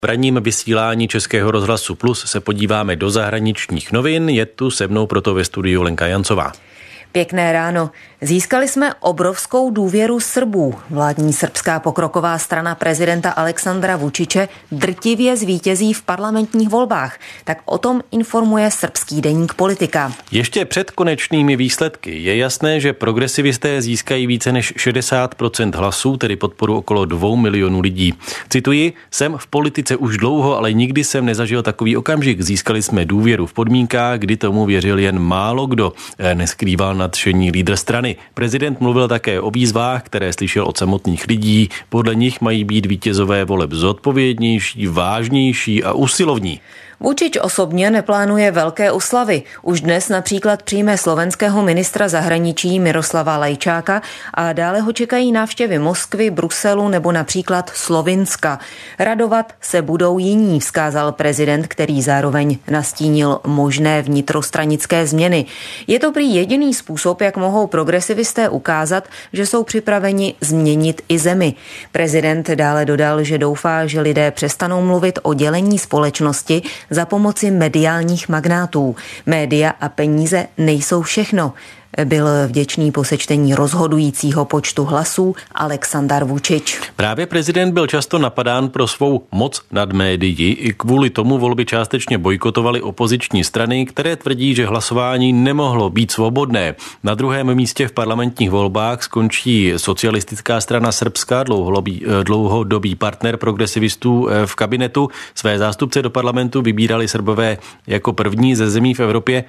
V ranním vysílání Českého rozhlasu Plus se podíváme do zahraničních novin. Je tu se mnou proto ve studiu Lenka Jancová. Pěkné ráno. Získali jsme obrovskou důvěru Srbů. Vládní srbská pokroková strana prezidenta Aleksandra Vučiče drtivě zvítězí v parlamentních volbách. Tak o tom informuje srbský deník Politika. Ještě před konečnými výsledky je jasné, že progresivisté získají více než 60% hlasů, tedy podporu okolo 2 milionů lidí. Cituji, jsem v politice už dlouho, ale nikdy jsem nezažil takový okamžik. Získali jsme důvěru v podmínkách, kdy tomu věřil jen málo kdo, neskrýval nadšení lídr strany. Prezident mluvil také o výzvách, které slyšel od samotných lidí. Podle nich mají být vítězové voleb zodpovědnější, vážnější a usilovní. Vučič osobně neplánuje velké oslavy. Už dnes například přijme slovenského ministra zahraničí Miroslava Lajčáka a dále ho čekají návštěvy Moskvy, Bruselu nebo například Slovinska. Radovat se budou jiní, vzkázal prezident, který zároveň nastínil možné vnitrostranické změny. Je to prý jediný způsob, jak mohou progresivisté ukázat, že jsou připraveni změnit i zemi. Prezident dále dodal, že doufá, že lidé přestanou mluvit o dělení společnosti za pomoci mediálních magnátů. Média a peníze nejsou všechno. Byl vděčný po sečtení rozhodujícího počtu hlasů Aleksandar Vučič. Právě prezident byl často napadán pro svou moc nad médií. I kvůli tomu volby částečně bojkotovaly opoziční strany, které tvrdí, že hlasování nemohlo být svobodné. Na druhém místě v parlamentních volbách skončí socialistická strana Srbska, dlouhodobý partner progresivistů v kabinetu. Své zástupce do parlamentu vybírali Srbové jako první ze zemí v Evropě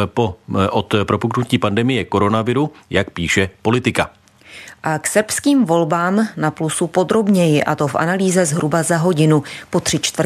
od propuknutí pandemie koronaviru, jak píše Politika. A k srbským volbám na Plusu podrobněji, a to v analýze zhruba za hodinu po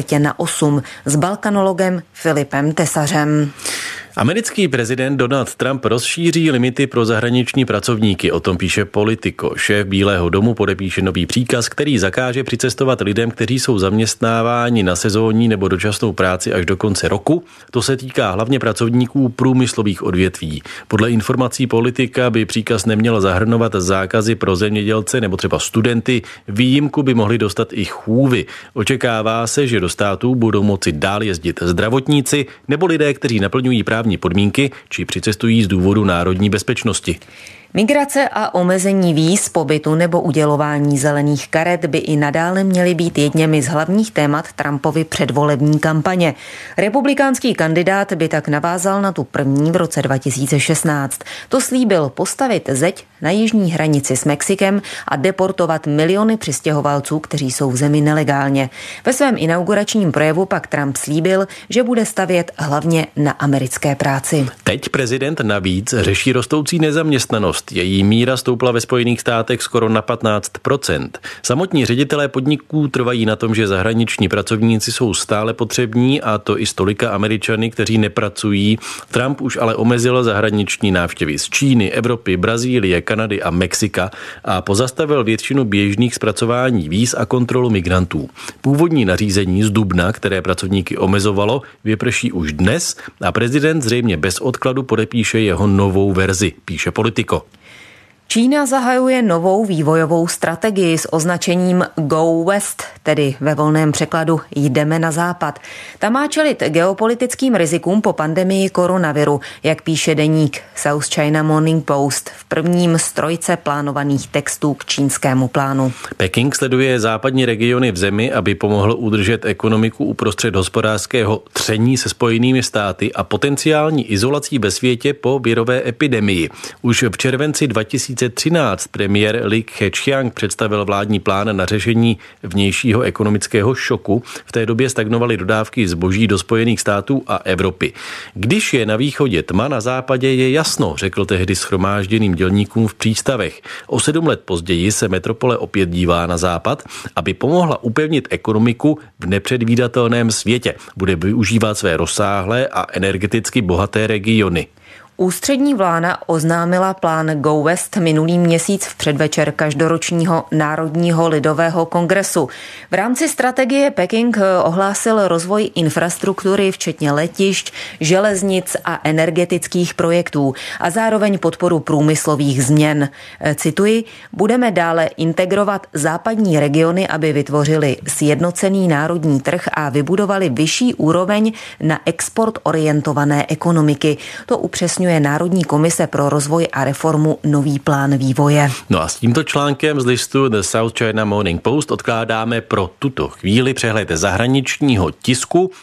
7:45 s balkanologem Filipem Tesařem. Americký prezident Donald Trump rozšíří limity pro zahraniční pracovníky, o tom píše Politico. Šéf Bílého domu podepíše nový příkaz, který zakáže přicestovat lidem, kteří jsou zaměstnáváni na sezónní nebo dočasnou práci až do konce roku. To se týká hlavně pracovníků průmyslových odvětví. Podle informací Politika by příkaz neměl zahrnovat zákazy pro zemědělce nebo třeba studenty. Výjimku by mohli dostat i chůvy. Očekává se, že do států budou moci dál jezdit zdravotníci nebo lidé, kteří naplňují právní podmínky či přicestují z důvodu národní bezpečnosti. Migrace a omezení víz, pobytu nebo udělování zelených karet by i nadále měly být jedněmi z hlavních témat Trumpovy předvolební kampaně. Republikánský kandidát by tak navázal na tu první v roce 2016. To slíbil postavit zeď na jižní hranici s Mexikem a deportovat miliony přistěhovalců, kteří jsou v zemi nelegálně. Ve svém inauguračním projevu pak Trump slíbil, že bude stavět hlavně na americké práci. Teď prezident navíc řeší rostoucí nezaměstnanost. Její míra stoupla ve Spojených státech skoro na 15%. Samotní ředitelé podniků trvají na tom, že zahraniční pracovníci jsou stále potřební, a to i s tolika Američany, kteří nepracují. Trump už ale omezil zahraniční návštěvy z Číny, Evropy, Brazílie, Kanady a Mexika a pozastavil většinu běžných zpracování víz a kontrolu migrantů. Původní nařízení z dubna, které pracovníky omezovalo, vyprší už dnes a prezident zřejmě bez odkladu podepíše jeho novou verzi, píše Politico. Čína zahajuje novou vývojovou strategii s označením Go West, tedy ve volném překladu jdeme na západ. Ta má čelit geopolitickým rizikům po pandemii koronaviru, jak píše deník South China Morning Post v prvním z trojce plánovaných textů k čínskému plánu. Peking sleduje západní regiony v zemi, aby pomohl udržet ekonomiku uprostřed hospodářského tření se Spojenými státy a potenciální izolací ve světě po virové epidemii. Už v červenci 2013 premiér Li Keqiang představil vládní plán na řešení vnějšího ekonomického šoku. V té době stagnovaly dodávky zboží do Spojených států a Evropy. Když je na východě tma, na západě je jasno, řekl tehdy shromážděným dělníkům v přístavech. O 7 let později se metropole opět dívá na západ, aby pomohla upevnit ekonomiku v nepředvídatelném světě. Bude využívat své rozsáhlé a energeticky bohaté regiony. Ústřední vláda oznámila plán Go West minulý měsíc v předvečer každoročního Národního lidového kongresu. V rámci strategie Peking ohlásil rozvoj infrastruktury, včetně letišť, železnic a energetických projektů a zároveň podporu průmyslových změn. Cituji, budeme dále integrovat západní regiony, aby vytvořili sjednocený národní trh a vybudovali vyšší úroveň na export orientované ekonomiky. To upřesňuje Národní komise pro rozvoj a reformu nový plán vývoje. No a s tímto článkem z listu The South China Morning Post odkládáme pro tuto chvíli přehled zahraničního tisku.